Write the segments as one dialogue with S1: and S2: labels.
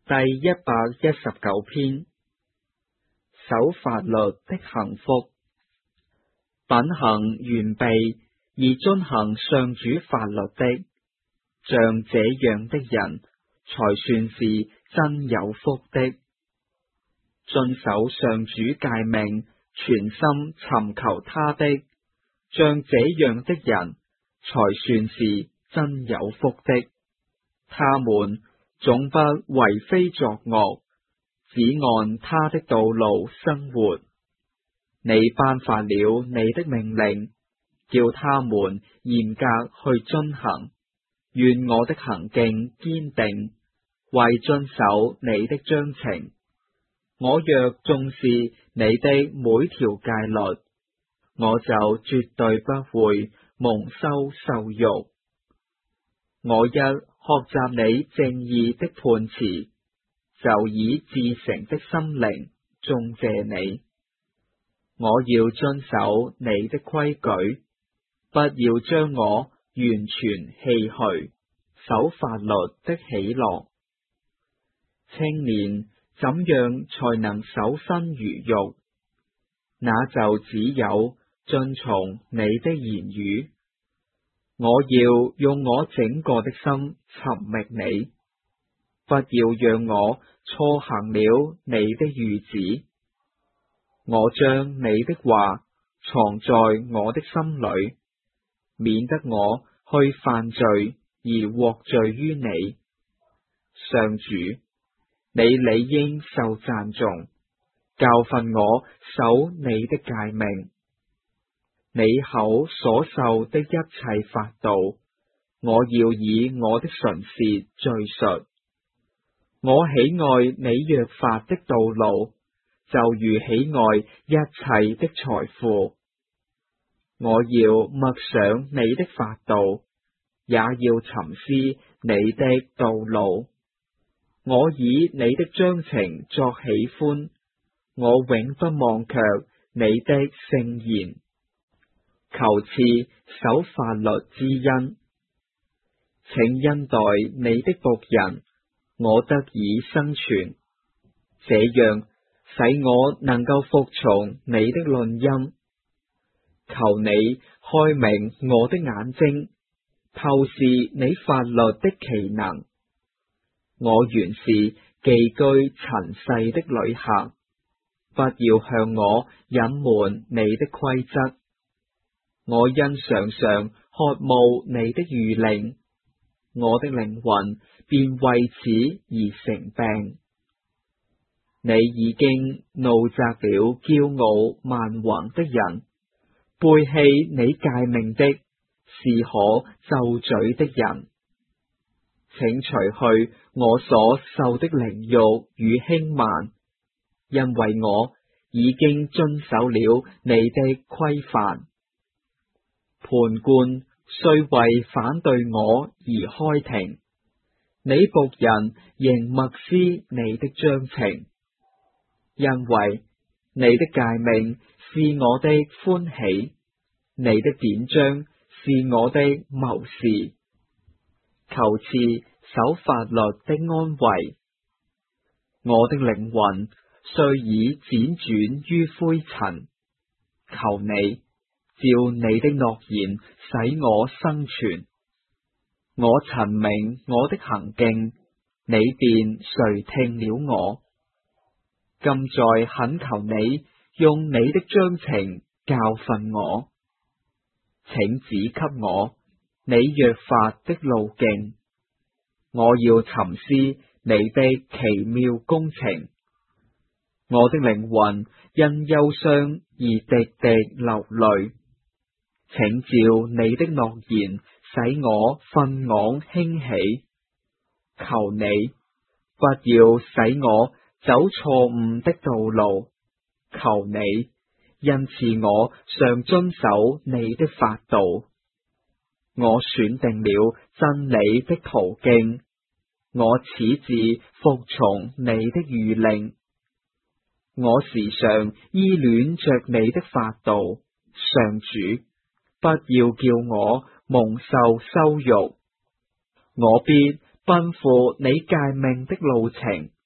S1: 第119篇，守法律的幸福。品行完備而遵行上主法律的，像這樣的人，才算是真有福的。遵守上主誡命，全心尋求他的，像這樣的人，才算是真有福的。他們總不為非作惡，只按他的道路生活。你頒發了你的命令，叫他們嚴格去遵行。願我的行徑堅定，為遵守你的章程。我若重視你的每條誡律，我就絕對不會蒙羞受辱。我一學習你正義的判詞，就以至誠的心靈頌謝你。我要遵守你的規矩，不要將我完全棄去，守法律的喜樂。青年怎樣才能守身如玉？那就只有遵從你的言語。我要用我整個的心尋覓你，不要讓我錯行了你的諭旨。我將你的話藏在我的心裏，免得我去犯罪而獲罪於你。上主，你理應受讚頌，教訓我守你的誡命。你口所授的一切法度，我要以我的唇舌敘述。我喜愛你約法的道路，就如喜愛一切的財富。我要默想你的法度，也要沉思你的道路。我以你的章程作喜歡，我永不忘卻你的聖言。求賜守法律之恩，請恩待你的僕人，我得以生存。這樣使我能夠服從你的論音。求你開明我的眼睛，透視你法律的奇能。我原是寄居塵世的旅客，不要向我隱瞞你的規則。我因常常渴慕你的諭令，我的靈魂便為此而成病。你已經怒責了驕傲蠻橫的人，背棄你誡命的是可咒詛的人。請除去我所受的凌辱與輕慢，因為我已經遵守了你的規範。判官雖為反對我而開庭，你僕人仍默思你的章程，因為你的誡命是我的歡喜，你的典章是我的謀士。求賜守法律的安慰。我的靈魂雖已輾轉於灰塵，求你照你的諾言使我生存。我陳明我的行徑，你便垂聽了我。今在懇求你用你的章程教訓我，請指給我你約法的路徑。我要沉思你的奇妙工程。我的靈魂因憂傷而滴滴流淚，請照你的諾言使我奮昂興起。求你不要使我走錯誤的道路，求你因賜我常遵守你的法度。我選定了真理的途徑，我始至服從你的諭令。我時常依戀着你的法度，上主，不要叫我蒙受羞辱。我必奔赴你誡命的路程，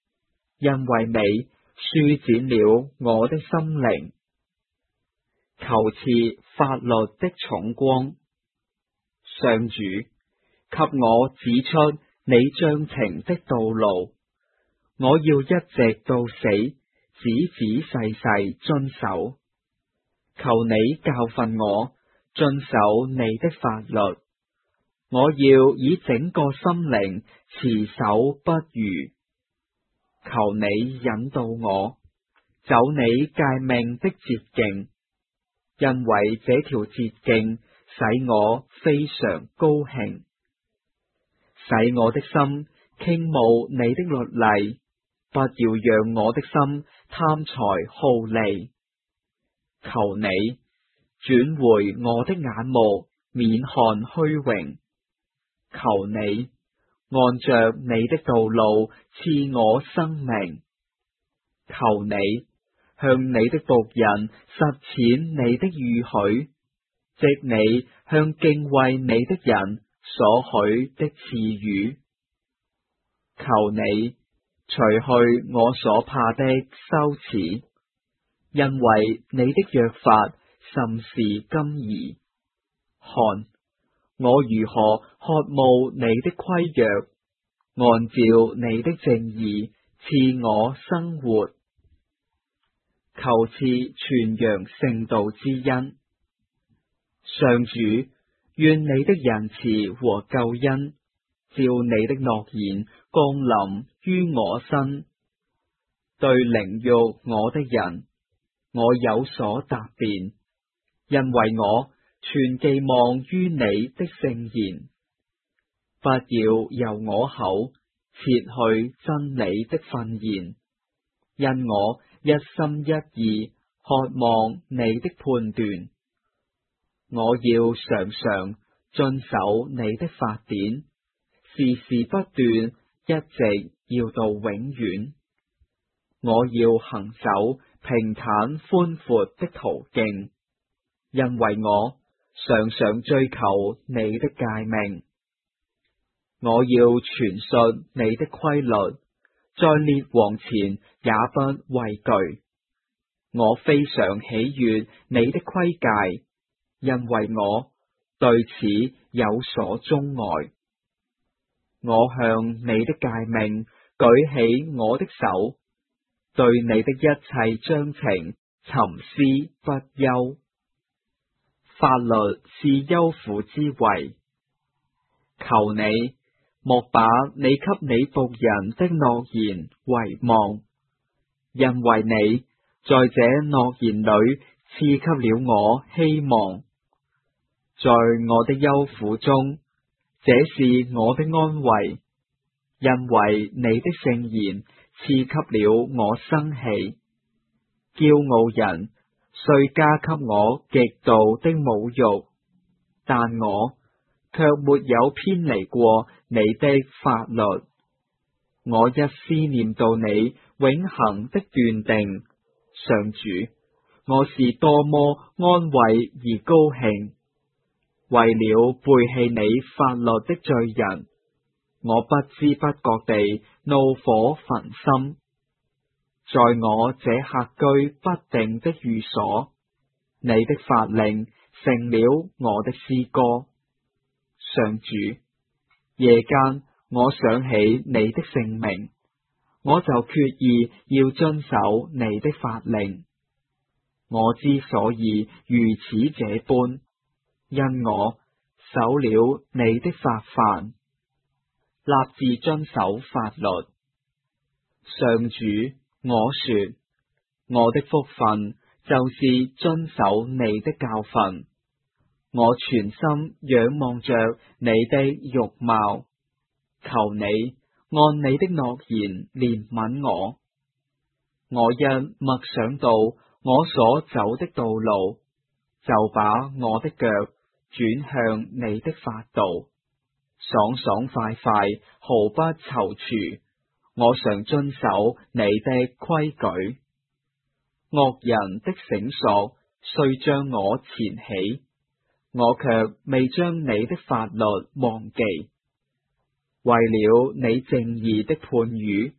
S1: 因為你舒展了我的心靈。求賜法律的重光，上主，給我指出你章程的道路，我要一直到死，仔仔細細遵守。求你教訓我，遵守你的法律，我要以整個心靈持守不渝。求你引導我，走你誡命的捷徑，因為這條捷徑使我非常高興。使我的心傾慕你的律例，不要讓我的心貪財好利。求你轉回我的眼目，免看虛榮。求你按着你的道路賜我生命。求你向你的僕人實踐你的預許，即你向敬畏你的人所許的賜語。求你除去我所怕的羞恥，因為你的約法甚是甘怡。看，我如何渴慕你的規約，按照你的正義賜我生活。求賜傳揚聖道之恩。上主，願你的仁慈和救恩，照你的諾言降臨於我身。對凌辱我的人，我有所答辯，因為我存寄望於你的聖言。不要由我口撤去真理的訓言，因我一心一意渴望你的判斷。我要常常遵守你的法典，時時不斷，一直要到永遠。我要行走平坦寬闊的途徑，因為我常常追求你的誡命。我要傳述你的規律，在列王前也不畏懼。我非常喜悅你的規誡，因為我對此有所鍾愛。我向你的誡命舉起我的手，對你的一切章程沉思不休。法律是憂苦之謂，求你莫把你給你僕人的諾言遺忘，因為你在這諾言裏賜給了我希望。在我的憂苦中，這是我的安慰，因為你的聖言賜給了我生氣。驕傲人雖加給我極度的侮辱，但我卻沒有偏離過你的法律。我一思念到你永恆的斷定，上主，我是多麼安慰而高興。為了背棄你法律的罪人，我不知不覺地怒火焚心。在我這客居不定的寓所，你的法令成了我的詩歌。上主，夜間我想起你的聖名，我就決意要遵守你的法令。我之所以如此這般，因我守了你的法範，立志遵守法律。上主，我說，我的福分就是遵守你的教訓。我全心仰望着你的容貌，求你按你的諾言憐憫我。我一默想到我所走的道路，就把我的腳轉向你的法度，爽爽快快，毫不躊躇。我常遵守你的規矩。惡人的繩索雖將我纏起，我卻未將你的法律忘記。為了你正義的判語，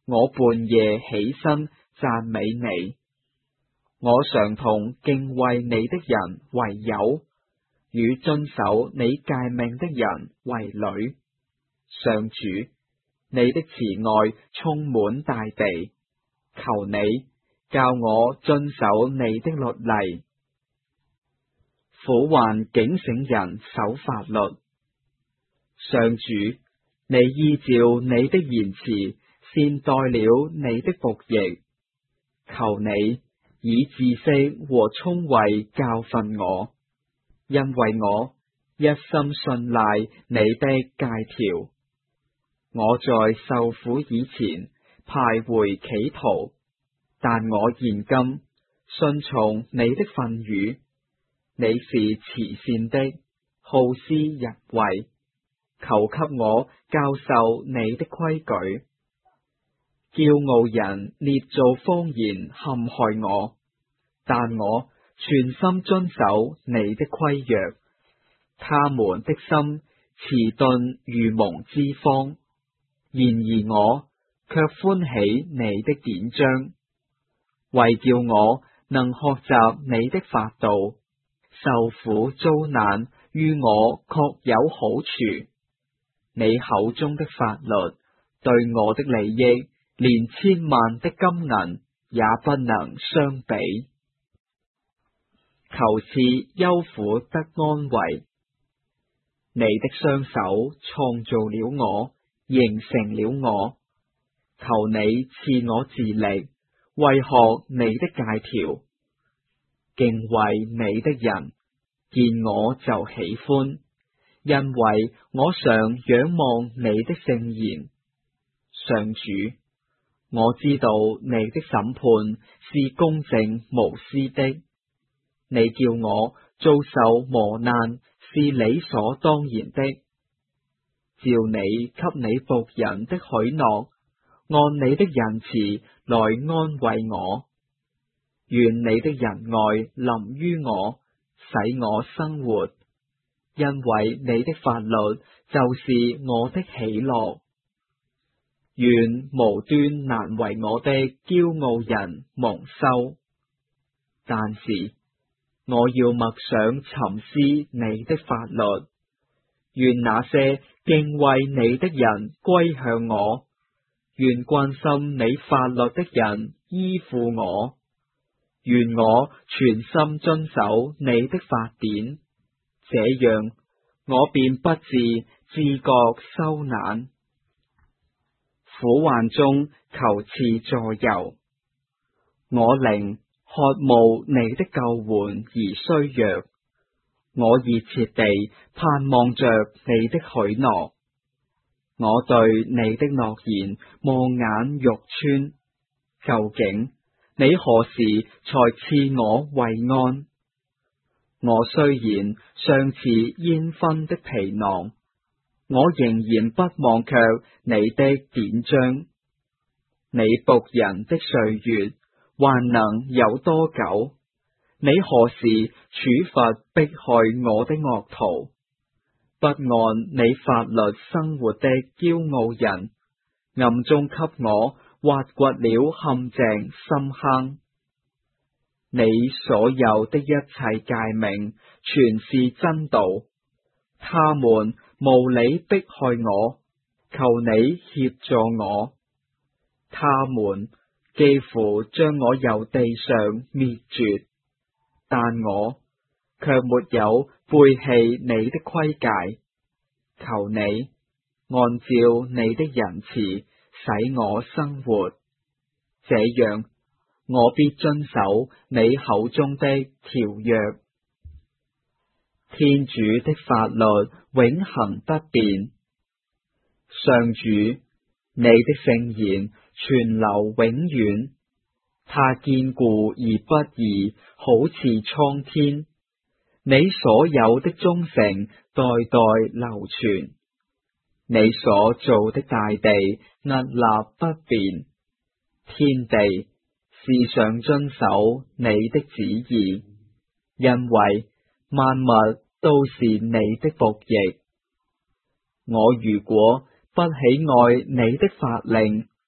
S1: 我半夜起身讚美你。我常同敬畏你的人為友，與遵守你誡命的人為侶。上主，你的慈愛充滿大地，求你教我遵守你的律例。苦患警醒人守法律。上主，你依照你的言辭善待了你的僕役，求你以知識和聰慧教訓我，因為我一心信賴你的誡條。我在受苦以前徘徊企圖，但我現今順從你的訓語。你是慈善的，好施仁惠，求給我教授你的規矩。驕傲人捏造謊言陷害我，但我全心遵守你的規約。他們的心遲鈍如蒙脂肪，然而我卻歡喜你的典章，為叫我能學習你的法度。受苦遭難於我確有好處，你口中的法律對我的利益，連千萬的金銀也不能相比。求賜憂苦得安慰，你的雙手創造了我，形成了我。求你賜我智力，為學你的誡條。敬畏你的人，見我就喜歡，因為我常仰望你的聖言。上主，我知道你的審判是公正無私的，你叫我遭受磨難是理所當然的。照你給你僕人的許諾，按你的仁慈來安慰我。願你的仁愛臨於我，使我生活，因為你的法律就是我的喜樂。願無端難為我的驕傲人蒙羞，但是我要默想沉思你的法律。願那些敬畏你的人歸向我，願關心你法律的人依附我。願我全心遵守你的法典，這樣我便不致自覺羞赧。苦患中求賜助佑，我靈渴慕你的救援而衰弱。我熱切地盼望着你的許諾，我對你的諾言望眼欲穿。究竟你何時才賜我慰安？我雖然尚似煙熏的皮囊，我仍然不忘卻你的典章。你僕人的歲月還能有多久？你何時處罰迫害我的惡徒？不按你法律生活的驕傲人，暗中給我挖掘了陷阱深坑。你所有的一切誡命全是真道，他們無理迫害我，求你協助我。他們幾乎將我由地上滅絕，但我卻沒有背棄你的規誡。求你按照你的仁慈使我生活，這樣我必遵守你口中的條約。天主的法律永恆不變，上主，你的聖言存留永遠，它堅固而不移，好似蒼天。你所有的忠誠代代流傳，你所造的大地屹立不變，天地時常遵守你的旨意，因為萬物都是你的僕役。我如果不喜愛你的法令，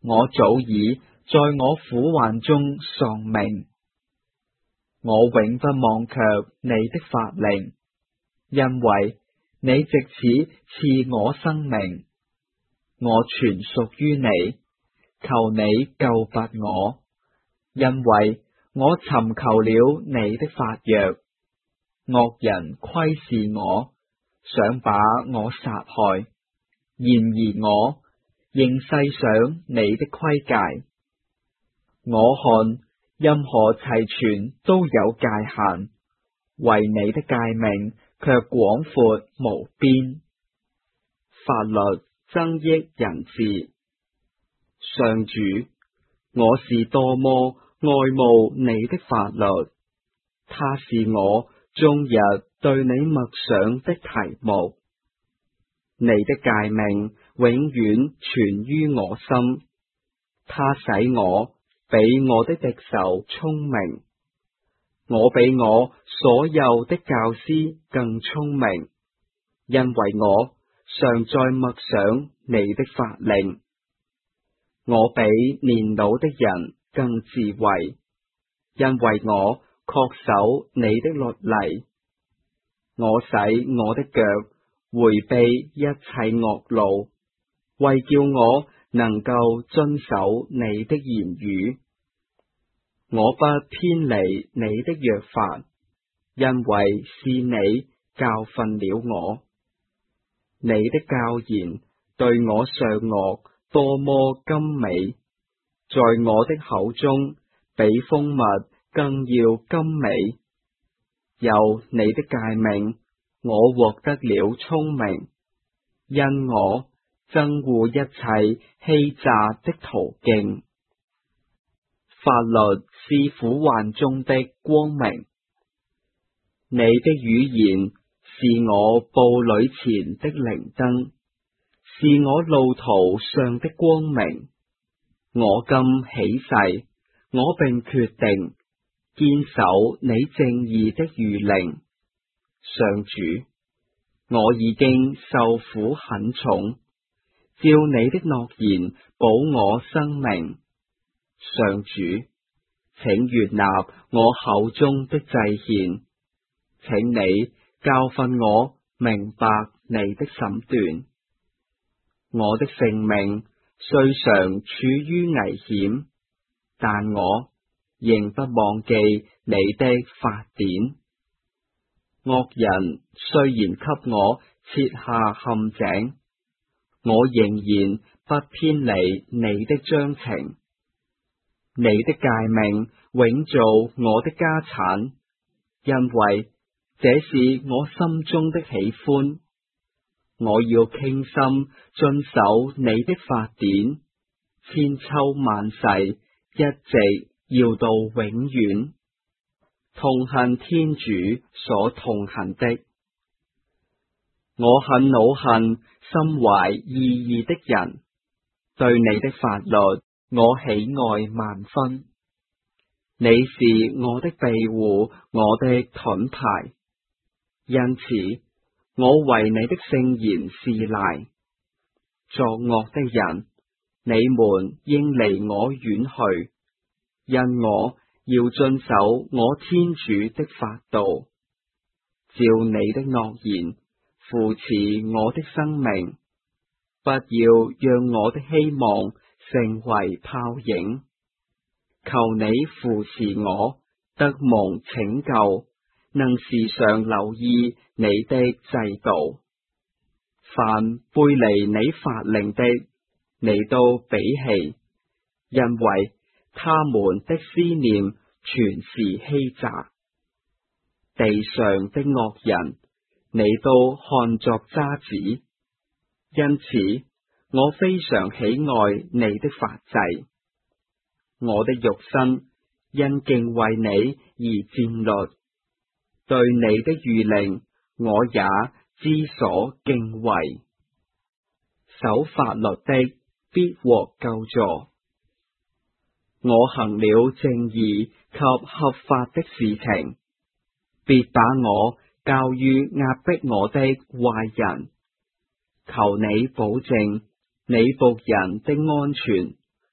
S1: 我早已在我苦患中喪命。我永不忘卻你的法令，因為你藉此賜我生命。我全屬於你，求你救拔我，因為我尋求了你的法約。惡人窺視我，想把我殺害，然而我仍細想你的規誡。我看任何齊全都有界限，惟你的誡命卻廣闊無邊。法律增益人智。上主，我是多麼愛慕你的法律，它是我終日對你默想的題目。你的誡命永遠存於我心，它使我比我的敵手聰明，我比我所有的教師更聰明，因為我常在默想你的法令。我比年老的人更智慧，因為我恪守你的律例。我使我的腳迴避一切惡路，為叫我能夠遵守你的言語。我不偏離你的約法，因為是你教訓了我。你的教言對我上顎多麼甘美，在我的口中比蜂蜜更要甘美。有你的誡命，我獲得了聰明，因我憎惡一切欺詐的途徑。法律是苦患中的光明，你的語言是我步履前的靈燈，是我路途上的光明。我今起誓，我並決定堅守你正義的諭令。上主，我已經受苦很重，照你的諾言保我生命。上主，請悅納我口中的祭獻，請你教訓我明白你的審斷。我的性命雖常處於危險，但我仍不忘記你的法典。惡人雖然給我設下陷阱，我仍然不偏離你的章程。你的誡命永做我的家產，因為這是我心中的喜歡。我要傾心遵守你的法典，千秋萬世，一直要到永遠。痛恨天主所痛恨的，我很惱恨心懷異義的人。對你的法律，我喜愛萬分。你是我的庇護，我的盾牌，因此我為你的聖言示賴。作惡的人，你們應離我遠去，因我要遵守我天主的法度，照你的諾言扶持我的生命，不要讓我的希望成為泡影。求你扶持我，得蒙拯救，能時常留意你的制度。凡背離你法令的，你都鄙棄，因為他們的思念全是欺詐。地上的惡人，你都看作渣滓，因此我非常喜愛你的法制。我的肉身因敬畏你而戰慄，對你的諭令我也知所敬畏。守法律的必獲救助。我行了正義及合法的事情，別把我交於壓迫我的壞人。求你保證你僕人的安全，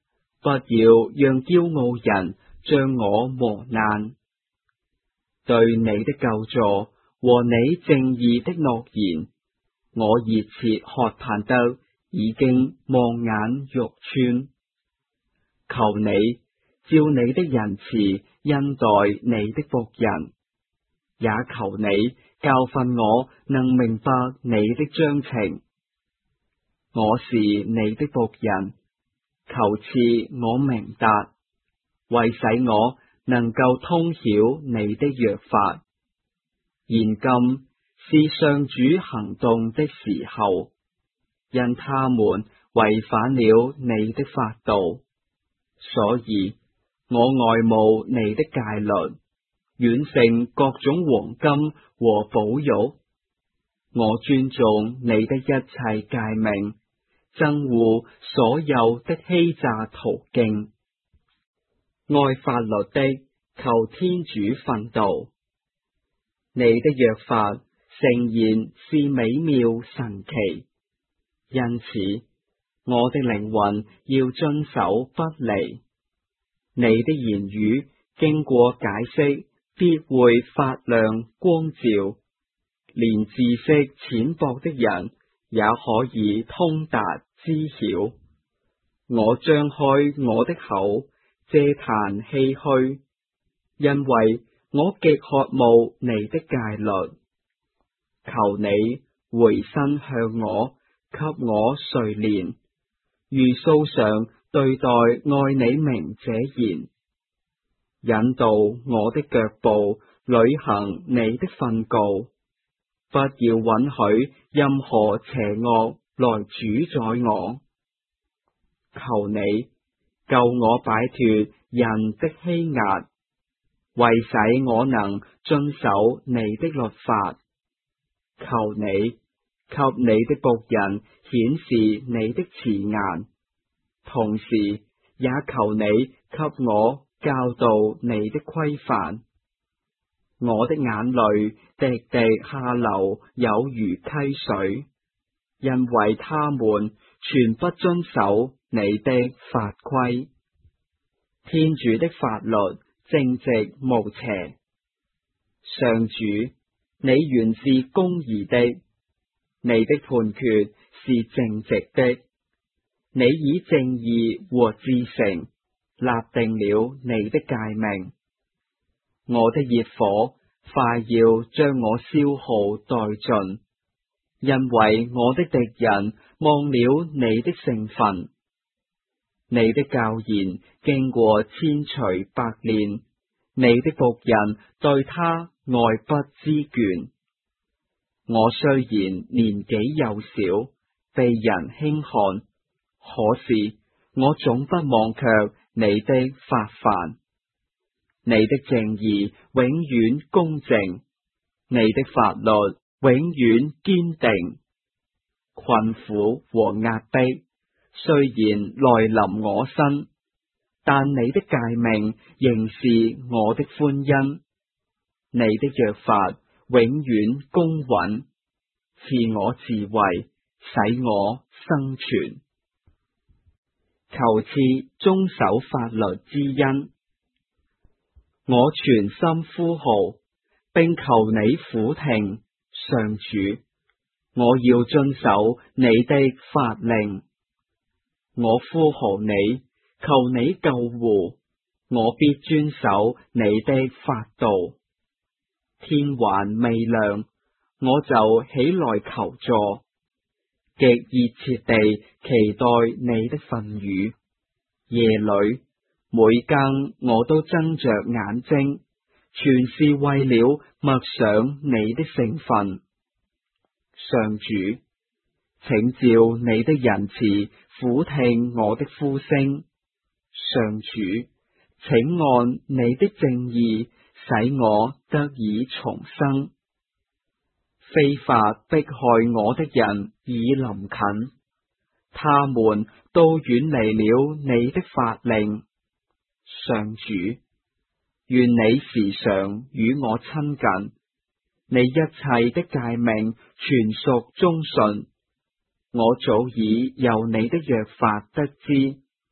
S1: 不要讓驕傲人將我磨難。對你的救助和你正義的諾言，我熱切渴盼得已經望眼欲穿。求你照你的仁慈恩待你的僕人，也求你教訓我能明白你的章程。我是你的僕人，求賜我明達，為使我能夠通曉你的約法。現今是上主行動的時候，因他們違反了你的法度，所以我愛慕你的誡律，遠勝各種黃金和寶玉。我尊重你的一切誡命，憎惡所有的欺詐途徑。愛法律的，求天主訓導。你的約法誠然是美妙神奇，因此我的靈魂要遵守不離。你的言語經過解釋，必會發亮光照，連知識淺薄的人也可以通達知曉。我張開我的口，嗟嘆唏噓，因為我極渴慕你的誡律。求你回身向我，給我垂憐，如素上對待愛你名者言，引導我的腳步，履行你的訓告，不要允許任何邪惡來主宰我。求你救我擺脫人的欺壓，為使我能遵守你的律法。求你給你的僕人顯示你的慈顏，同時也求你給我教導你的規範。我的眼淚滴滴下流，有如溪水，因為他們全不遵守你的法規。天主的法律正直無邪，上主，你原是公義的，你的判決是正直的，你以正義和至誠立定了你的誡命。我的熱火快要將我消耗殆盡，因為我的敵人忘了你的聖訓。你的教言經過千錘百煉，你的僕人對他愛不知倦。我雖然年紀幼小，被人輕看，可是我總不忘卻你的法範。你的正義永遠公正，你的法律永遠堅定。困苦和壓迫雖然來臨我身，但你的誡命仍是我的歡欣。你的約法永遠公允，賜我智慧，使我生存。求賜遵守法律之恩。我全心呼號，並求你俯聽，上主，我要遵守你的法令。我呼號你，求你救護，我必遵守你的法度。天還未亮，我就起來求助，極熱切地期待你的訓語。夜裏每更我都睜着眼睛，全是為了默想你的聖訓。上主，請照你的仁慈俯聽我的呼聲。上主，請按你的正義使我得以重生。非法迫害我的人已臨近，他們都遠離了你的法令。上主，願你時常與我親近，你一切的誡命全屬忠信。我早已由你的約法得知，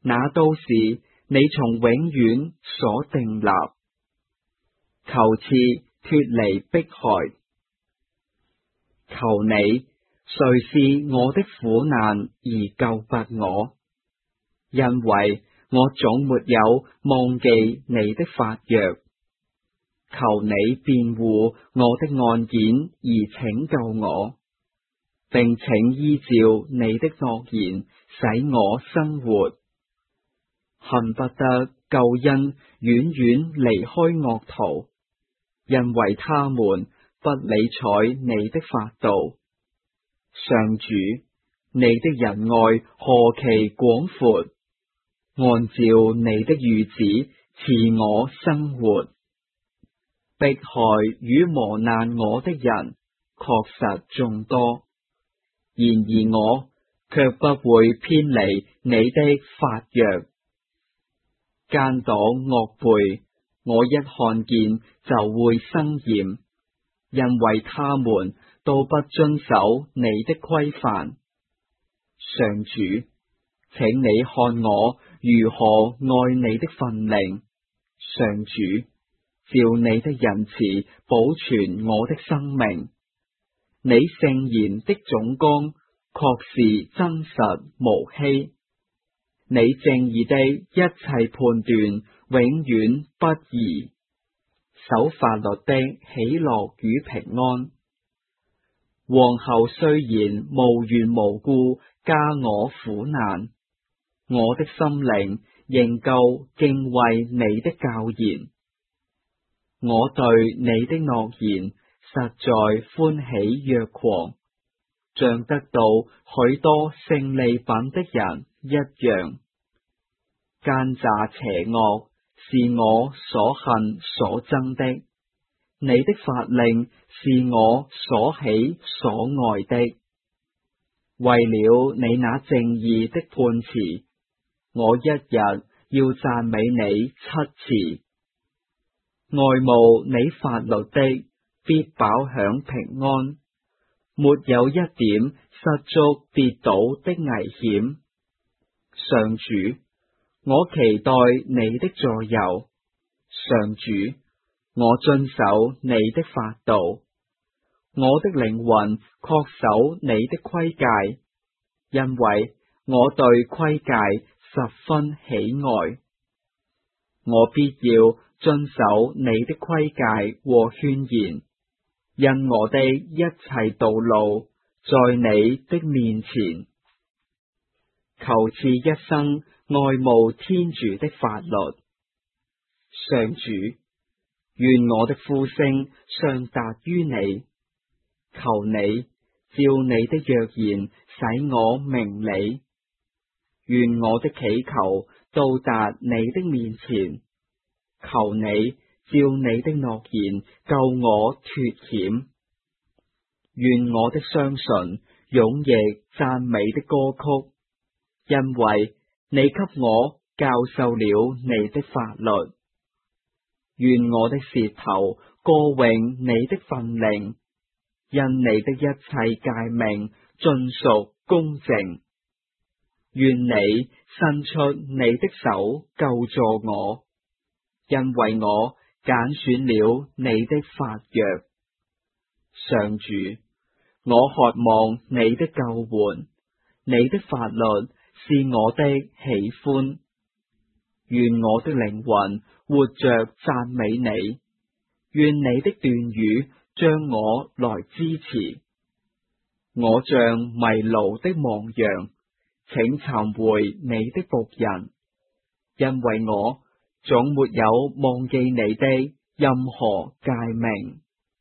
S1: 那都是你從永遠所訂立。求賜脫離迫害。求你，誰是我的苦難而救拔我？因為我總沒有忘記你的法約。求你辯護我的案件而拯救我，並請依照你的諾言使我生活。恨不得救恩遠遠離開惡徒，因為他們不理睬你的法度。上主，你的仁愛何其廣闊，按照你的諭旨賜我生活。迫害與磨難我的人確實眾多，然而我卻不會偏離你的法約。奸黨惡輩，我一看見就會生厭，因為他們都不遵守你的規範。上主，請你看我如何愛你的訓令。上主，照你的仁慈保存我的生命。你聖言的總綱確是真實無欺，你正義的一切判斷永遠不移。守法律的喜樂與平安。皇后雖然無緣無故加我苦難，我的心靈仍舊敬畏你的教言。我對你的諾言實在歡喜若狂，像得到許多勝利品的人一樣。奸詐邪惡是我所恨所憎的，你的法令是我所喜所愛的。為了你那正義的判詞，我一日要讚美你7次。愛慕你法律的，必飽享平安，沒有一點失足跌倒的危險。上主，我期待你的助佑。上主，我遵守你的法度。我的靈魂恪守你的規誡，因為我對規誡十分喜愛。我必要遵守你的規誡和勸言，因我的一切道路在你的面前。求賜一生愛慕天主的法律。上主，願我的呼聲上達於你。求你照你的約言使我明理。願我的祈求到達你的面前。求你照你的諾言救我脫險。願我的雙唇踴躍讚美的歌曲，因為你給我教授了你的法律。願我的舌頭歌詠你的訓令，因你的一切誡命盡屬公正。願你伸出你的手救助我，因為我揀選了你的法約。上主，我渴望你的救援，你的法律是我的喜歡。願我的靈魂活着讚美你，願你的斷語將我來支持。我像迷驢的亡羊，請尋回你的僕人，因為我總沒有忘記你的任何誡命。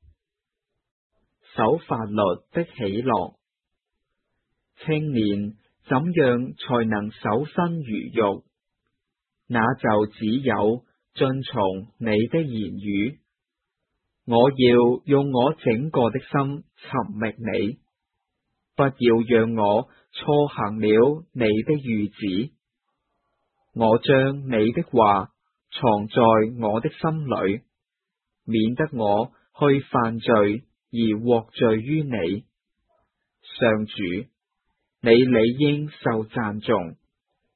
S1: 守法律的喜樂。青年怎樣才能守身如玉？那就只有遵從你的言語。我要用我整個的心尋覓你，不要讓我錯行了你的諭旨。我將你的話藏在我的心裏，免得我去犯罪而獲罪於你。上主，你理應受讚頌，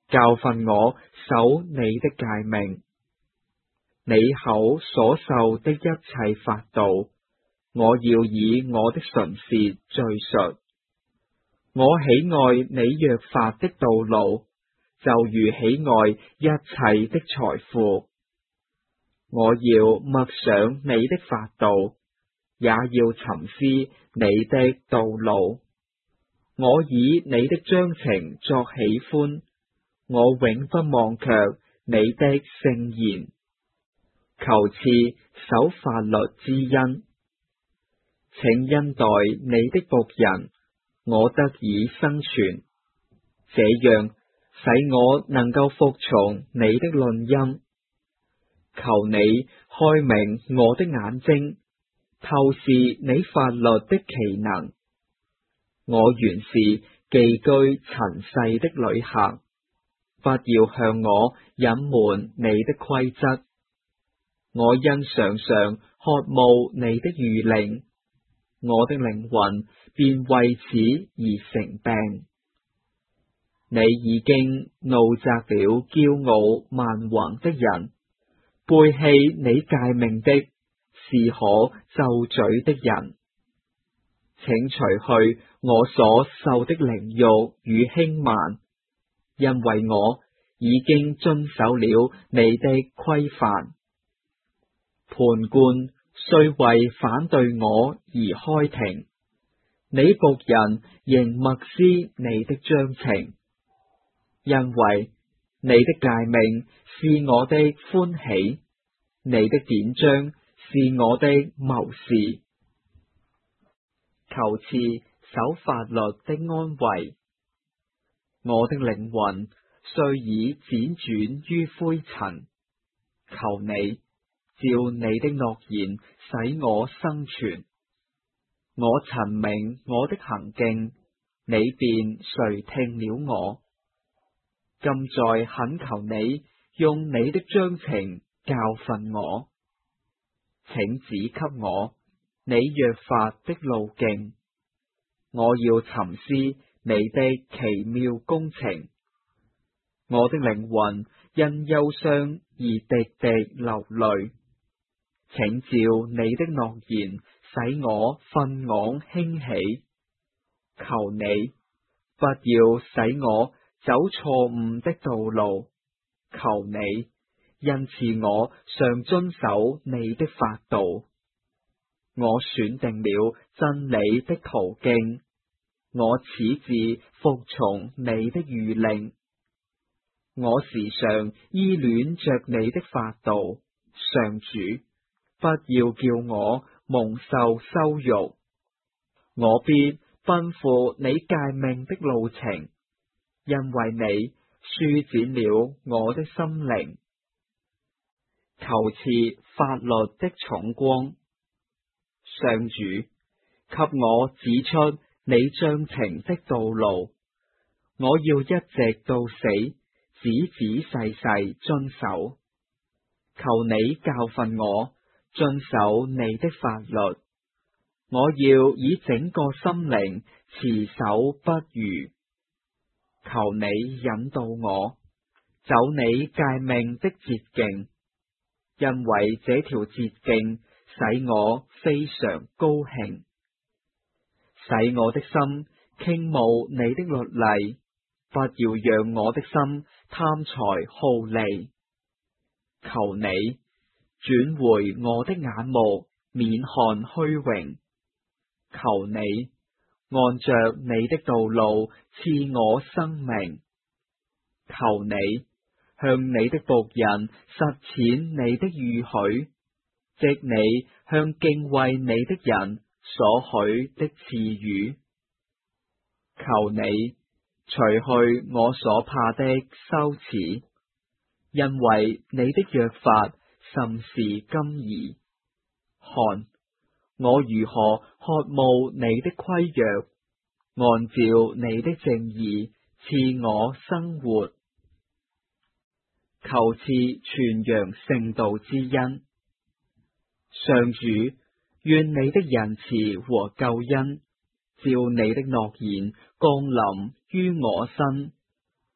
S1: 教訓我守你的誡命。你口所授的一切法度，我要以我的唇舌敘述。我喜愛你約法的道路，就如喜愛一切的財富。我要默想你的法度，也要沉思你的道路。我以你的章程作喜歡，我永不忘卻你的聖言。求賜守法律之恩，請恩待你的僕人，我得以生存。這樣使我能夠服從你的論音。求你開明我的眼睛，透視你法律的奇能。我原是寄居塵世的旅客，不要向我隱瞞你的規則。我因常常渴慕你的諭令，我的靈魂便為此而成病。你已經怒責了驕傲蠻橫的人，背棄你誡命的是可咒詛的人。請除去我所受的凌辱與輕慢，因為我已經遵守了你的規範。盤貫雖為反對我而開庭，你僕人仍默思你的章程，因為你的誡命是我的歡喜，你的典章是我的謀士。求賜守法律的安慰，我的靈魂雖已輾轉於灰塵，求你照你的諾言使我生存。我陳明我的行徑，你便垂聽了我。今在懇求你用你的章程教訓我，請指給我你約法的路徑。我要沉思你的奇妙工程。我的靈魂因憂傷而滴滴流淚，請照你的諾言使我奮昂興起。求你不要使我走錯誤的道路，求你恩賜我常遵守你的法度。我選定了真理的途徑，我始至服從你的諭令。我時常依戀着你的法度，上主，不要叫我蒙受羞辱。我必奔赴你誡命的路程，因為你舒展了我的心靈。求賜法律的重光，上主，給我指出你章程的道路，我要一直到死，仔仔細細遵守。求你教訓我，遵守你的法律，我要以整個心靈持守不渝。求你引導我，走你誡命的捷徑，因為這條捷徑使我非常高興。使我的心傾慕你的律例，不要讓我的心貪財好利。求你轉回我的眼目，免看虛榮。求你按着你的道路賜我生命。求你向你的僕人實踐你的預許，即你向敬畏你的人所許的賜予。求你除去我所怕的羞恥，因為你的約法甚是甘怡。看，我如何渴慕你的規約，按照你的正義賜我生活。求賜傳揚聖道之恩，上主，願你的仁慈和救恩照你的諾言降臨於我身。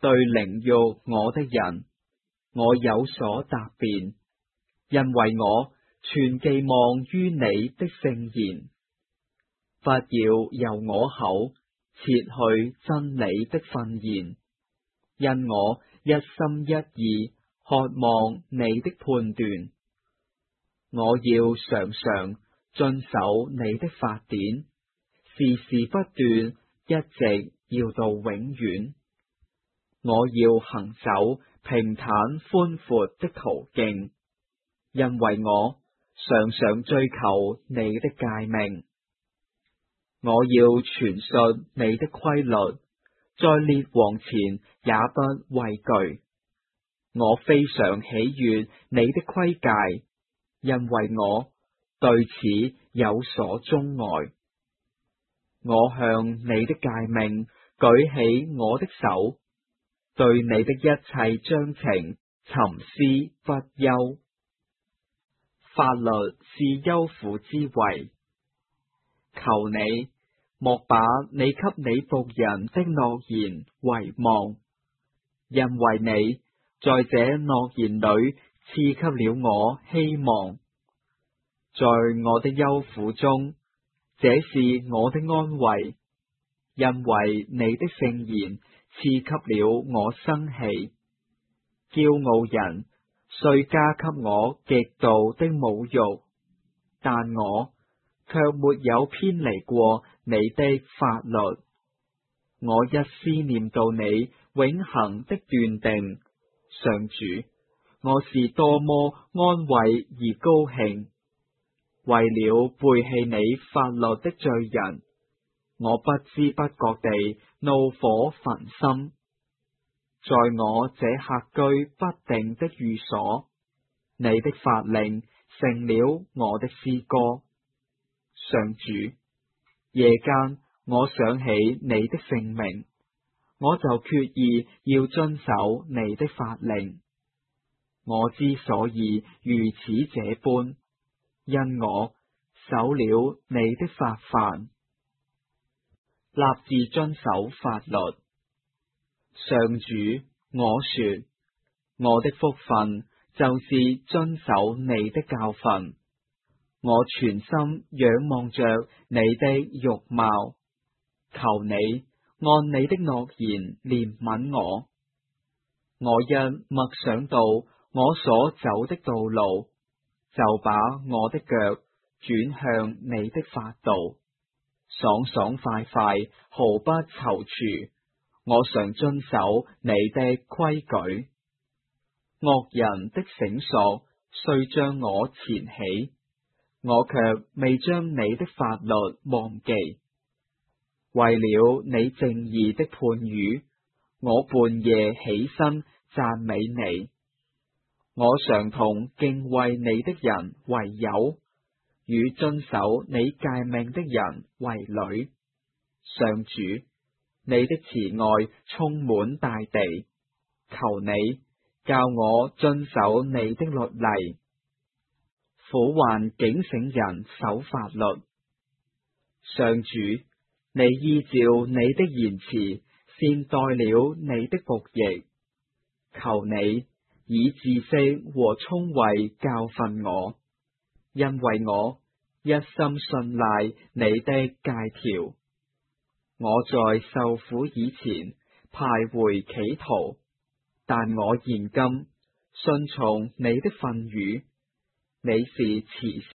S1: 對凌辱我的人，我有所答辯，因為我存寄望於你的聖言。不要由我口撤去真理的訓言，因我一心一意渴望你的判斷。我要常常遵守你的法典，時時不斷，一直要到永遠。我要行走平坦寬闊的途徑，因為我常常追求你的誡命。我要傳述你的規律，在列王前也不畏懼。我非常喜悅你的規誡，因為我對此有所鍾愛。我向你的誡命舉起我的手，對你的一切章程沉思不休。法律是憂苦之謂，求你莫把你給你僕人的諾言遺忘，因為你在這諾言裏賜給了我希望。在我的憂苦中，這是我的安慰，因為你的聖言賜給了我生氣。驕傲人遂加給我極度的侮辱，但我卻沒有偏離過你的法律。我一思念到你永恆的斷定，上主，我是多麼安慰而高興。為了背棄你法律的罪人，我不知不覺地怒火焚心。在我這客居不定的寓所，你的法令成了我的詩歌。上主，夜間我想起你的聖名，我就決意要遵守你的法令。我之所以如此這般，因我守了你的法範，立志遵守法律。上主，我說，我的福分就是遵守你的教訓。我全心仰望着你的容貌，求你按你的諾言憐憫我。我一默想到我所走的道路，就把我的腳轉向你的法度，爽爽快快，毫不躊躇。我常遵守你的規矩。惡人的繩索雖將我纏起，我卻未將你的法律忘記。為了你正義的判語，我半夜起身讚美你。我常同敬畏你的人為友，與遵守你誡命的人為侶。上主，你的慈愛充滿大地，求你教我遵守你的律例。苦患警醒人守法律。上主，你依照你的言辭善待了你的僕役，求你以知識和聰慧教訓我，因為我一心信賴你的誡條。我在受苦以前徘徊企圖，但我現今順從你的訓語。你是慈